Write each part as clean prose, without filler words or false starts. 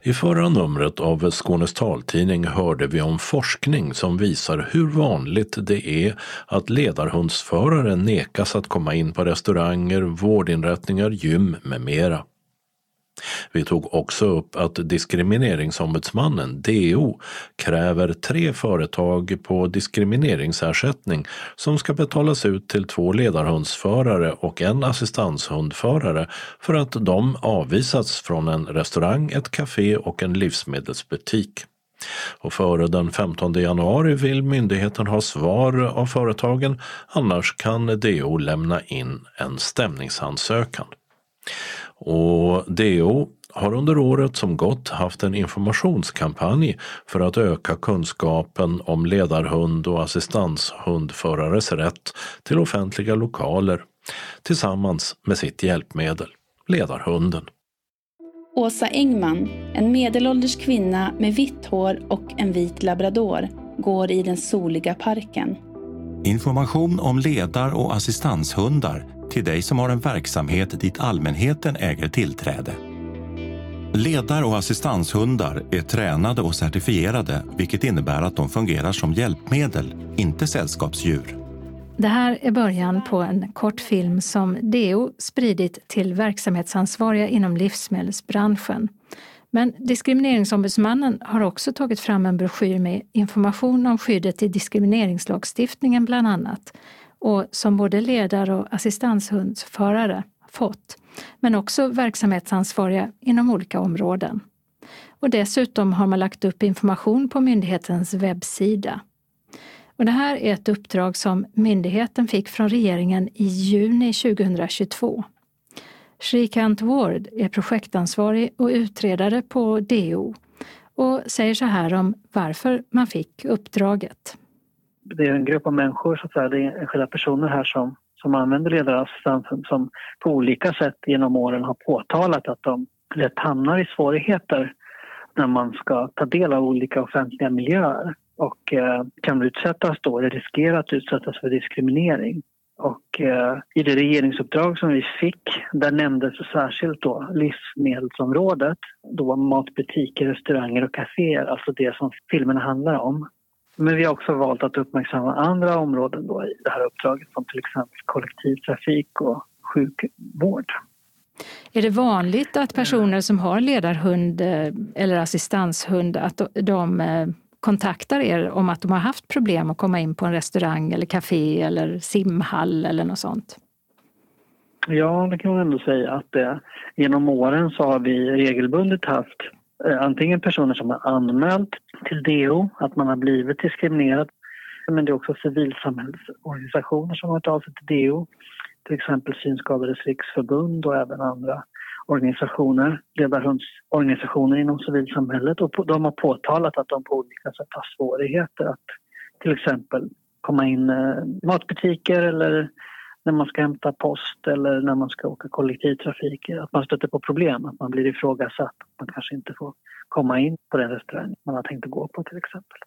I förra numret av Skånes taltidning hörde vi om forskning som visar hur vanligt det är att ledarhundsförare nekas att komma in på restauranger, vårdinrättningar, gym med mera. Vi tog också upp att diskrimineringsombudsmannen, DO, kräver 3 företag på diskrimineringsersättning som ska betalas ut till 2 ledarhundsförare och en assistanshundförare för att de avvisats från en restaurang, ett café och en livsmedelsbutik. Och före den 15 januari vill myndigheten ha svar av företagen, annars kan DO lämna in en stämningsansökan. Och DO har under året som gått haft en informationskampanj för att öka kunskapen om ledarhund- och assistanshundförares rätt till offentliga lokaler tillsammans med sitt hjälpmedel, ledarhunden. Åsa Engman, en medelålders kvinna med vitt hår och en vit labrador, går i den soliga parken. Information om ledar- och assistanshundar till dig som har en verksamhet dit allmänheten äger tillträde. Ledar- och assistanshundar är tränade och certifierade, vilket innebär att de fungerar som hjälpmedel, inte sällskapsdjur. Det här är början på en kortfilm som DO spridit till verksamhetsansvariga inom livsmedelsbranschen. Men diskrimineringsombudsmannen har också tagit fram en broschyr med information om skyddet i diskrimineringslagstiftningen bland annat, och som både ledar- och assistanshundsförare fått, men också verksamhetsansvariga inom olika områden. Och dessutom har man lagt upp information på myndighetens webbsida. Och det här är ett uppdrag som myndigheten fick från regeringen i juni 2022. Shrikant Ward är projektansvarig och utredare på DO och säger så här om varför man fick uppdraget. Det är en grupp av människor, så att säga, det är enskilda personer här som använder ledarassistansen som på olika sätt genom åren har påtalat att de lätt hamnar i svårigheter när man ska ta del av olika offentliga miljöer och kan utsättas då, eller riskera att utsättas för diskriminering. Och i det regeringsuppdrag som vi fick, där nämndes särskilt då livsmedelsområdet, då matbutiker, restauranger och kaféer, alltså det som filmerna handlar om. Men vi har också valt att uppmärksamma andra områden då i det här uppdraget, som till exempel kollektivtrafik och sjukvård. Är det vanligt att personer som har ledarhund eller assistanshund, att de kontaktar er om att de har haft problem att komma in på en restaurang eller café eller simhall eller något sånt? Ja, det kan man ändå säga att genom åren så har vi regelbundet haft antingen personer som har anmält till DO att man har blivit diskriminerad, men det är också civilsamhällsorganisationer som har tagit av sig till DO, till exempel Synskadades riksförbund och även andra organisationer, ledarhundsorganisationer inom civilsamhället, och de har påtalat att de på olika sätt har svårigheter att till exempel komma in matbutiker eller när man ska hämta post eller när man ska åka kollektivtrafik, att man stöter på problem, att man blir ifrågasatt, att man kanske inte får komma in på den restaurang man har tänkt att gå på till exempel.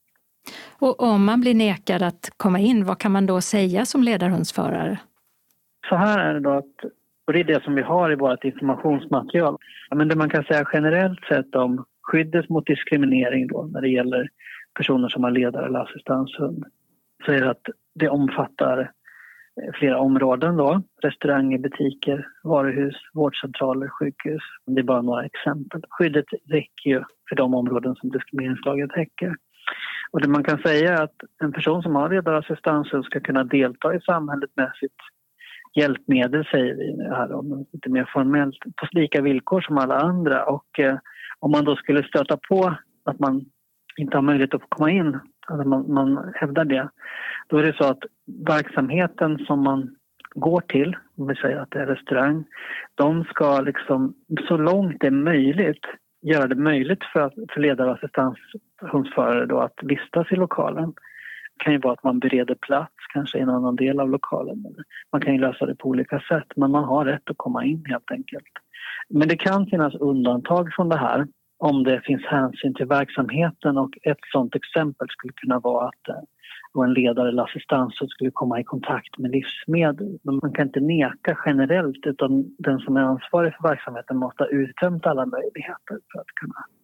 Och om man blir nekad att komma in, vad kan man då säga som ledarhundsförare? Så här är det då att, och det är det som vi har i vårt informationsmaterial, men det man kan säga generellt sett om skyddet mot diskriminering då när det gäller personer som har ledare eller assistanshund, så är det att det omfattar flera områden då, restauranger, butiker, varuhus, vårdcentraler, sjukhus. Det är bara några exempel. Skyddet räcker ju för de områden som diskrimineringslagen täcker. Och det man kan säga är att en person som har ledarassistanshund ska kunna delta i samhället med sitt hjälpmedel, säger vi här om lite mer formellt, på lika villkor som alla andra. Och om man då skulle stöta på att man inte har möjlighet att komma in, alltså man hävdar det, då är det så att verksamheten som man går till, om vi säger att det är restaurang, de ska liksom så långt det är möjligt göra det möjligt för ledare och assistanshundsförare då att vistas i lokalen. Det kan ju vara att man bereder plats kanske i en annan del av lokalen. Man kan ju lösa det på olika sätt, men man har rätt att komma in helt enkelt. Men det kan finnas undantag från det här om det finns hänsyn till verksamheten, och ett sådant exempel skulle kunna vara att en ledare eller assistans skulle komma i kontakt med livsmedel. Men man kan inte neka generellt, utan den som är ansvarig för verksamheten måste ha uttömt alla möjligheter för att kunna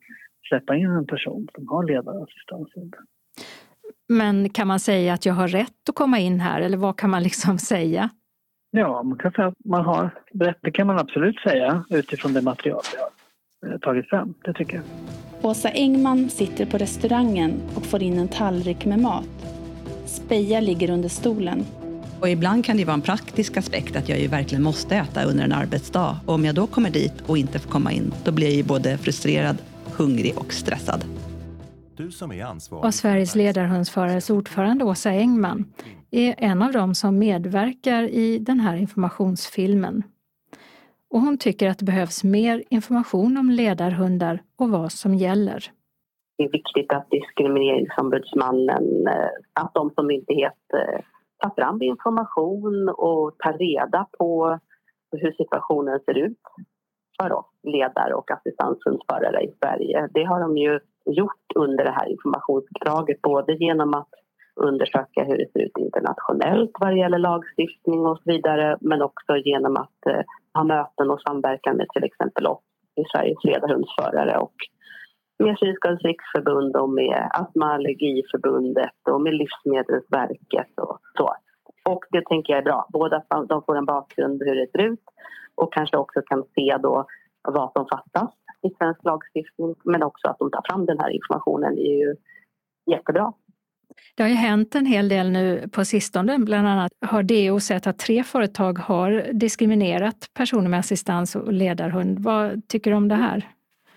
släppa in en person som har ledarassistanshund. Men kan man säga att jag har rätt att komma in här, eller vad kan man liksom säga? Ja, man kan säga att man har rätt, det kan man absolut säga utifrån det material vi har tagit fram, det tycker jag. Åsa Engman sitter på restaurangen och får in en tallrik med mat. Speja ligger under stolen. Och ibland kan det vara en praktisk aspekt att jag ju verkligen måste äta under en arbetsdag. Och om jag då kommer dit och inte får komma in, då blir jag ju både frustrerad, hungrig och stressad. Du som är ansvarig. Och Sveriges ledarhundsförares ordförande Åsa Engman är en av dem som medverkar i den här informationsfilmen. Och hon tycker att det behövs mer information om ledarhundar och vad som gäller. Det är viktigt att diskrimineringsombudsmannen, att de som myndighet tar fram information och tar reda på hur situationen ser ut för oss ledare och assistanshundsförare i Sverige. Det har de ju gjort under det här informationsuppdraget, både genom att undersöka hur det ser ut internationellt vad det gäller lagstiftning och så vidare, men också genom att ha möten och samverkan med till exempel oss i Sveriges ledarhundsförare och med Synskadades riksförbund och med Astma- och allergiförbundet och med Livsmedelsverket och så. Och det tänker jag är bra, både att de får en bakgrund hur det ser ut och kanske också kan se då vad som fattas i svensk lagstiftning, men också att de tar fram den här informationen är ju jättebra. Det har ju hänt en hel del nu på sistone. Bland annat har DO sett att 3 företag har diskriminerat personer med assistans och ledarhund. Vad tycker du om det här?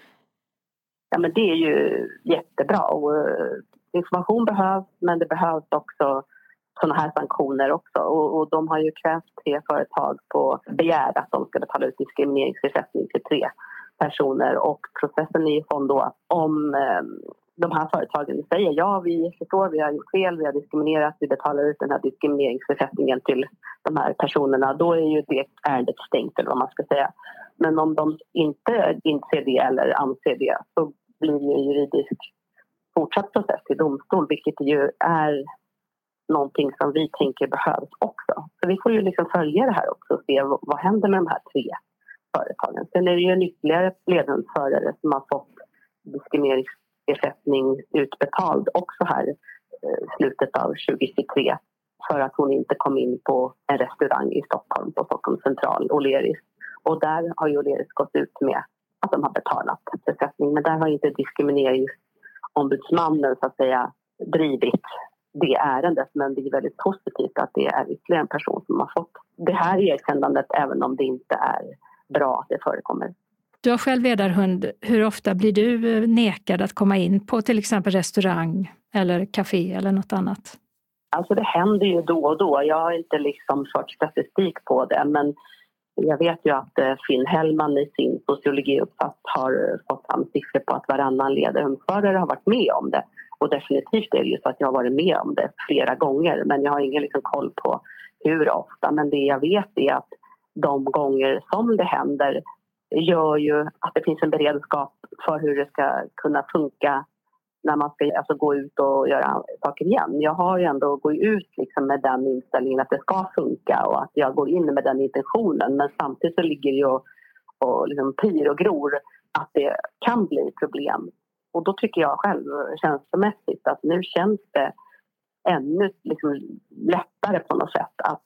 Ja, men det är ju jättebra och information behövs, men det behövs också sådana här sanktioner också. Och de har ju krävt 3 företag på begär att de ska betala ut diskrimineringsersättning till 3 personer. Och processen är ju sån då om de här företagen säger ja, vi förstår, vi har gjort fel, vi har diskriminerat, vi betalar ut den här diskrimineringsersättningen till de här personerna, då är ju det ärendet stängt eller vad man ska säga. Men om de inte inser det eller anser det så blir det ju juridisk fortsatt process i domstol, vilket ju är någonting som vi tänker behövs också. Så vi får ju liksom följa det här också och se vad händer med de här 3 företagen. Sen är det ju en ytterligare ledarhundsförare som har fått diskrimineringsersättning utbetald också här slutet av 2023 för att hon inte kom in på en restaurang i Stockholm på Stockholms central, O'Learys. Och där har ju O'Learys gått ut med att de har betalat ersättning, men där har inte diskrimineringsombudsmannen så att säga drivit det ärendet, men det är väldigt positivt att det är ytterligare en person som har fått det här erkännandet, även om det inte är bra att det förekommer. Du har själv ledarhund. Hur ofta blir du nekad att komma in på till exempel restaurang eller café eller något annat? Alltså det händer ju då och då. Jag har inte liksom fört statistik på det, men jag vet ju att Finn Hellman i sin sociologiuppsats har fått fram siffror på att varannan ledarhundsförare har varit med om det. Och definitivt är det ju så att jag har varit med om det flera gånger, men jag har ingen liksom koll på hur ofta. Men det jag vet är att de gånger som det händer gör ju att det finns en beredskap för hur det ska kunna funka när man ska alltså gå ut och göra saker igen. Jag har ju ändå gått ut liksom med den inställningen att det ska funka och att jag går in med den intentionen. Men samtidigt så ligger det ju och liksom pyr och gror att det kan bli problem. Och då tycker jag själv känslomässigt att nu känns det ännu liksom lättare på något sätt att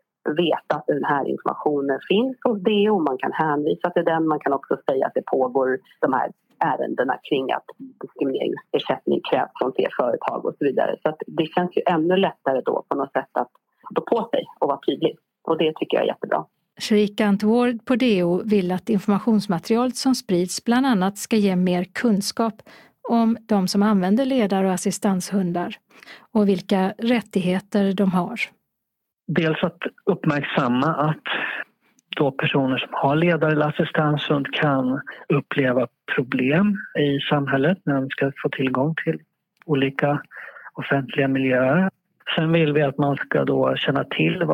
veta att den här informationen finns hos DO. Man kan hänvisa till den. Man kan också säga att det pågår de här ärendena kring att diskrimineringsersättning krävs från fler företag och så vidare. Så att det känns ju ännu lättare då på något sätt att stå på sig och vara tydlig. Och det tycker jag är jättebra. Shrika Antword på DO vill att informationsmaterialet som sprids bland annat ska ge mer kunskap om de som använder ledar- och assistanshundar och vilka rättigheter de har. Dels att uppmärksamma att då personer som har ledare eller assistanshund kan uppleva problem i samhället när de ska få tillgång till olika offentliga miljöer. Sen vill vi att man ska då känna till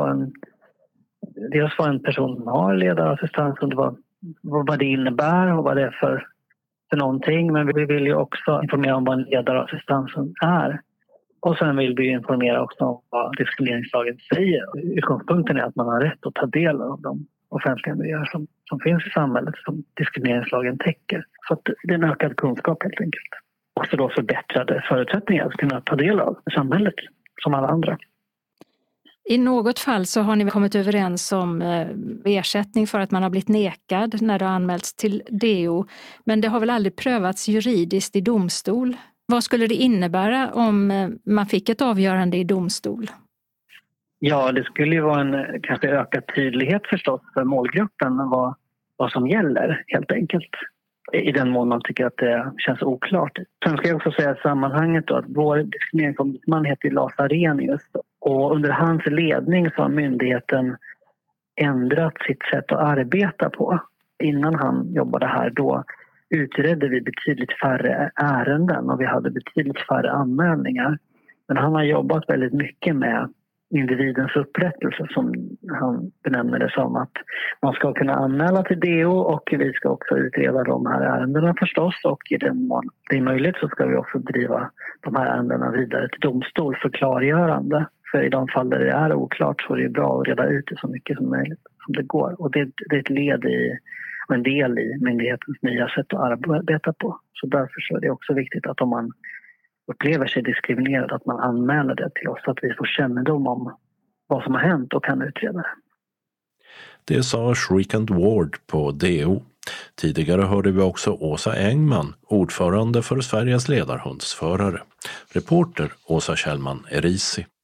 dels vad en person som har ledare och assistanshund, vad det innebär och vad det är för någonting. Men vi vill ju också informera om vad en ledare och assistanshund är. Och sen vill vi informera också om vad diskrimineringslagen säger. Utgångspunkten är att man har rätt att ta del av de offentliga miljöer som finns i samhället som diskrimineringslagen täcker. Så att det är en ökad kunskap helt enkelt. Också då förbättrade förutsättningar att kunna ta del av samhället som alla andra. I något fall så har ni kommit överens om ersättning för att man har blivit nekad när det har anmälts till DO. Men det har väl aldrig prövats juridiskt i domstol? Vad skulle det innebära om man fick ett avgörande i domstol? Ja, det skulle ju vara en kanske ökad tydlighet förstås för målgruppen vad som gäller helt enkelt. I den mån man tycker att det känns oklart. Sen ska jag också säga i sammanhanget då att vår diskrimineringsombudsman heter Lars Arrhenius. Och under hans ledning så har myndigheten ändrat sitt sätt att arbeta på. Innan han jobbade här då utredde vi betydligt färre ärenden och vi hade betydligt färre anmälningar. Men han har jobbat väldigt mycket med individens upprättelse som han benämner det som, att man ska kunna anmäla till DO och vi ska också utreda de här ärendena förstås, och i den mån det är möjligt så ska vi också driva de här ärendena vidare till domstol för klargörande. För i de fall där det är oklart så är det bra att reda ut det så mycket som möjligt som det går. Och det är ett led i och en del i myndighetens nya sätt att arbeta på. Så därför så är det också viktigt att om man upplever sig diskriminerad att man anmäler det till oss så att vi får kännedom om vad som har hänt och kan utreda det. Det sa Shrikant Ward på DO. Tidigare hörde vi också Åsa Engman, ordförande för Sveriges ledarhundsförare. Reporter Åsa Kjellman Erisi.